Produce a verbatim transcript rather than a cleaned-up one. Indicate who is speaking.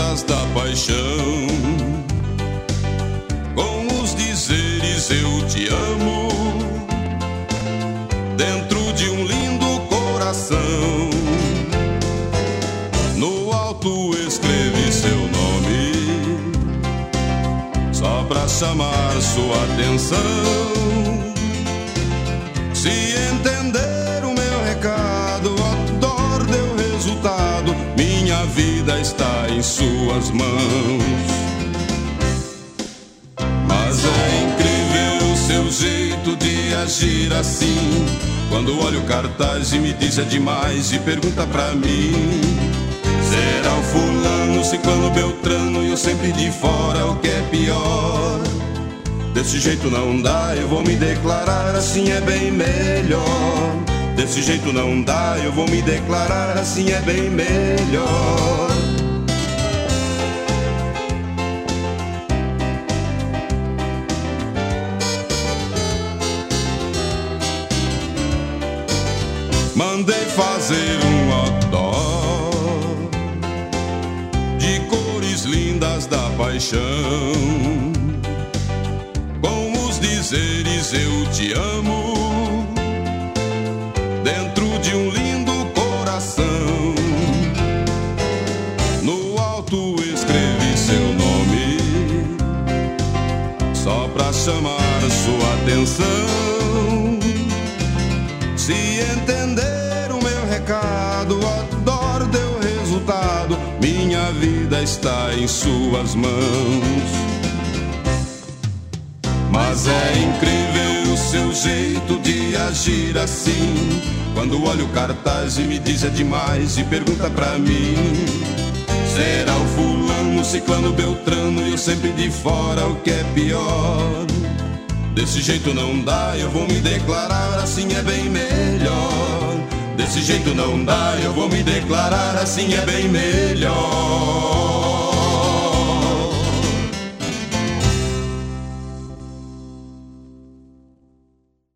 Speaker 1: lindas da paixão. Com os dizeres eu te amo, dentro de um lindo coração. No alto escrevi seu nome, só pra chamar sua atenção. Se entender o meu recado, a dor deu resultado, minha vida está em suas mãos. Mas é incrível o seu jeito de agir assim. Quando olho o cartaz e me diz é demais e pergunta pra mim: será o fulano, ciclano, beltrano e eu sempre de fora, o que é pior? Desse jeito não dá, eu vou me declarar, assim é bem melhor. Desse jeito não dá, eu vou me declarar, assim é bem melhor. Mandei fazer um outdoor de cores lindas da paixão. Com os dizeres eu te amo, dentro de um lindo coração. No alto escrevi seu nome, só pra chamar sua atenção. Se entender o meu recado, a dor deu resultado, minha vida está em suas mãos. Mas é incrível o seu jeito de agir assim. Quando olho o cartaz e me diz é demais e pergunta pra mim: será o fulano, ciclano, beltrano e eu sempre de fora, o que é pior? Desse jeito não dá, eu vou me declarar, assim é bem melhor. Desse jeito não dá, eu vou me declarar, assim é bem melhor.